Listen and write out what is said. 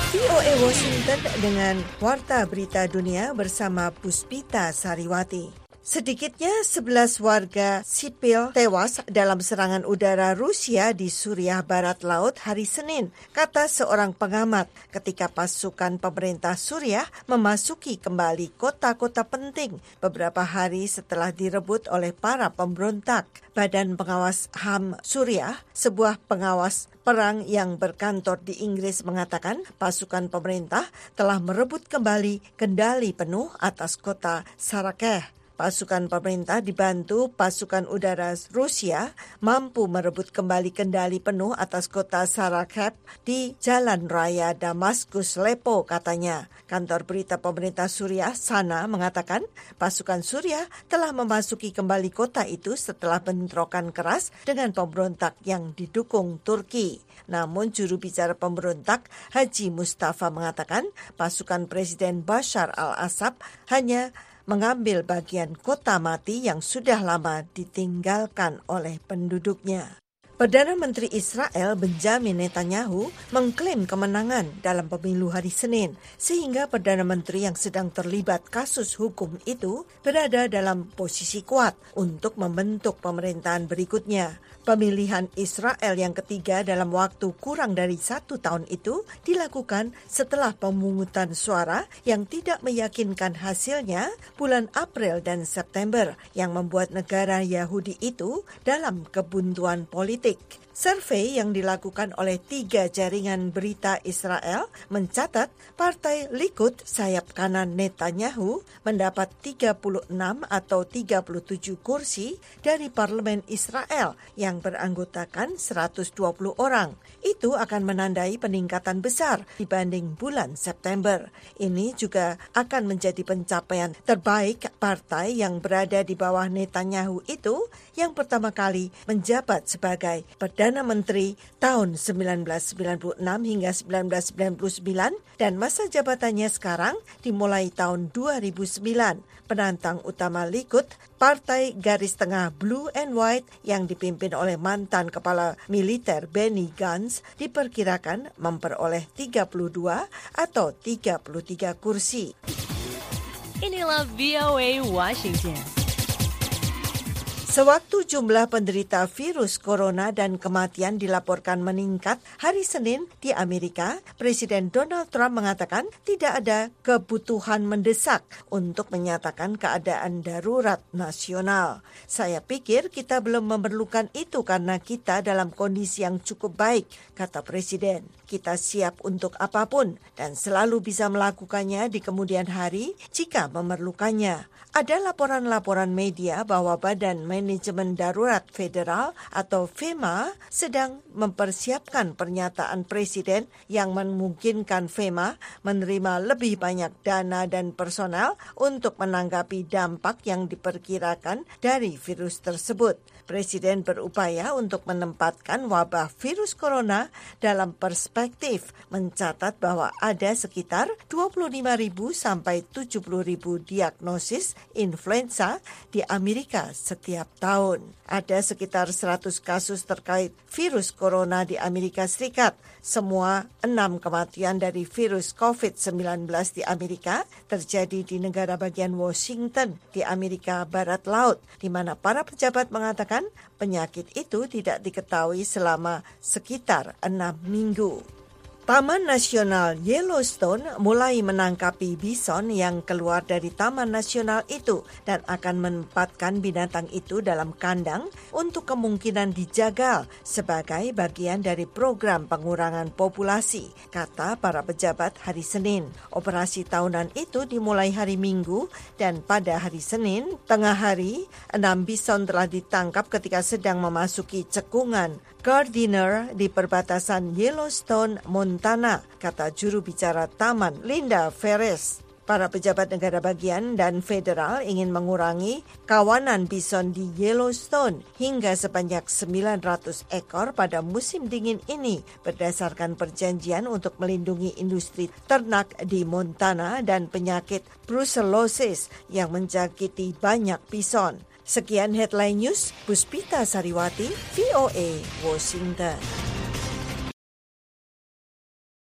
VOA Washington dengan Warta Berita Dunia bersama Puspita Sariwati. Sedikitnya 11 warga sipil tewas dalam serangan udara Rusia di Suriah Barat Laut hari Senin, kata seorang pengamat ketika pasukan pemerintah Suriah memasuki kembali kota-kota penting beberapa hari setelah direbut oleh para pemberontak. Badan Pengawas HAM Suriah, sebuah pengawas perang yang berkantor di Inggris, mengatakan pasukan pemerintah telah merebut kembali kendali penuh atas kota Sarakeh. Pasukan pemerintah dibantu pasukan udara Rusia mampu merebut kembali kendali penuh atas kota Sarakeh di Jalan Raya Damaskus Lepo, katanya. Kantor berita pemerintah Suriah Sana mengatakan pasukan Suriah telah memasuki kembali kota itu setelah bentrokan keras dengan pemberontak yang didukung Turki. Namun juru bicara pemberontak Haji Mustafa mengatakan pasukan Presiden Bashar al-Assad hanya mengambil bagian kota mati yang sudah lama ditinggalkan oleh penduduknya. Perdana Menteri Israel Benjamin Netanyahu mengklaim kemenangan dalam pemilu hari Senin, sehingga Perdana Menteri yang sedang terlibat kasus hukum itu berada dalam posisi kuat untuk membentuk pemerintahan berikutnya. Pemilihan Israel yang ketiga dalam waktu kurang dari 1 tahun itu dilakukan setelah pemungutan suara yang tidak meyakinkan hasilnya bulan April dan September yang membuat negara Yahudi itu dalam kebuntuan politik. Survei yang dilakukan oleh 3 jaringan berita Israel mencatat Partai Likud sayap kanan Netanyahu mendapat 36 atau 37 kursi dari parlemen Israel yang beranggotakan 120 orang. Itu akan menandai peningkatan besar dibanding bulan September. Ini juga akan menjadi pencapaian terbaik partai yang berada di bawah Netanyahu itu yang pertama kali menjabat sebagai Perdana Menteri tahun 1996 hingga 1999 dan masa jabatannya sekarang dimulai tahun 2009. Penantang utama Likud, Partai Garis Tengah Blue and White yang dipimpin oleh mantan kepala militer Benny Gantz diperkirakan memperoleh 32 atau 33 kursi. Inilah VOA Washington. Sewaktu jumlah penderita virus corona dan kematian dilaporkan meningkat hari Senin di Amerika, Presiden Donald Trump mengatakan tidak ada kebutuhan mendesak untuk menyatakan keadaan darurat nasional. Saya pikir kita belum memerlukan itu karena kita dalam kondisi yang cukup baik, kata Presiden. Kita siap untuk apapun dan selalu bisa melakukannya di kemudian hari jika memerlukannya. Ada laporan-laporan media bahwa Badan Manajemen Darurat Federal atau FEMA sedang mempersiapkan pernyataan Presiden yang memungkinkan FEMA menerima lebih banyak dana dan personel untuk menanggapi dampak yang diperkirakan dari virus tersebut. Presiden berupaya untuk menempatkan wabah virus corona dalam perspektif, mencatat bahwa ada sekitar 25.000 sampai 70.000 diagnosis influenza di Amerika setiap tahun. Ada sekitar 100 kasus terkait virus corona di Amerika Serikat. Semua 6 kematian dari virus COVID-19 di Amerika terjadi di negara bagian Washington di Amerika Barat Laut, di mana para pejabat mengatakan penyakit itu tidak diketahui selama sekitar 6 minggu. Taman Nasional Yellowstone mulai menangkapi bison yang keluar dari Taman Nasional itu dan akan menempatkan binatang itu dalam kandang untuk kemungkinan dijagal sebagai bagian dari program pengurangan populasi, kata para pejabat hari Senin. Operasi tahunan itu dimulai hari Minggu dan pada hari Senin, tengah hari, 6 bison telah ditangkap ketika sedang memasuki cekungan Gardiner di perbatasan Yellowstone, Montana, kata juru bicara taman Linda Ferris. Para pejabat negara bagian dan federal ingin mengurangi kawanan bison di Yellowstone hingga sebanyak 900 ekor pada musim dingin ini berdasarkan perjanjian untuk melindungi industri ternak di Montana dan penyakit brucellosis yang menjangkiti banyak bison. Sekian Headline News, Puspita Sariwati, VOA, Washington.